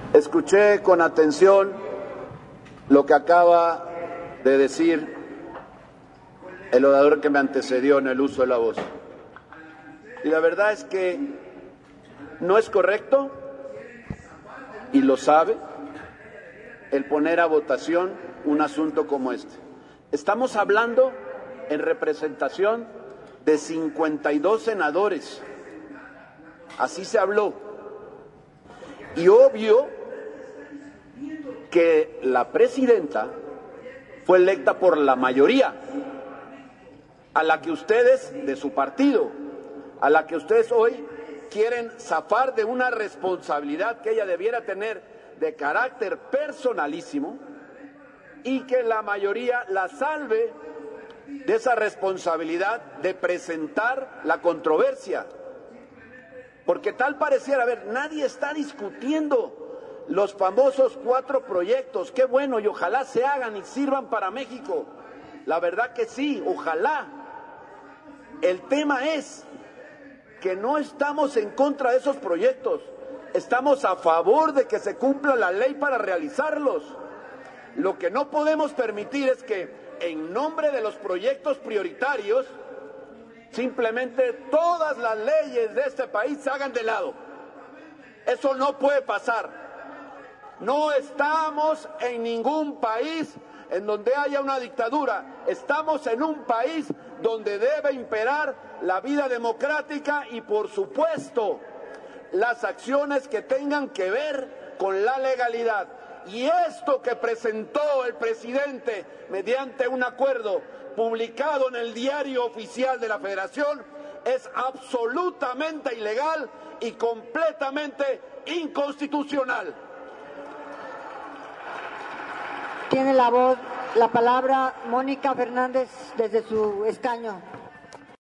Escuché con atención lo que acaba de decir el orador que me antecedió en el uso de la voz. Y la verdad es que no es correcto, y lo sabe, el poner a votación un asunto como este. Estamos hablando en representación de 52 senadores. Así se habló. Y obvio que la presidenta fue electa por la mayoría, a la que ustedes, de su partido, a la que ustedes hoy quieren zafar de una responsabilidad que ella debiera tener de carácter personalísimo, y que la mayoría la salve de esa responsabilidad de presentar la controversia. Porque tal pareciera, a ver, nadie está discutiendo los famosos 4 proyectos. Qué bueno, y ojalá se hagan y sirvan para México. La verdad que sí, ojalá. El tema es que no estamos en contra de esos proyectos, estamos a favor de que se cumpla la ley para realizarlos. Lo que no podemos permitir es que, en nombre de los proyectos prioritarios, simplemente todas las leyes de este país se hagan de lado. Eso no puede pasar. No estamos en ningún país en donde haya una dictadura. Estamos en un país donde debe imperar la vida democrática y, por supuesto, las acciones que tengan que ver con la legalidad. Y esto que presentó el presidente mediante un acuerdo publicado en el Diario Oficial de la Federación es absolutamente ilegal y completamente inconstitucional. Tiene la palabra Mónica Fernández desde su escaño.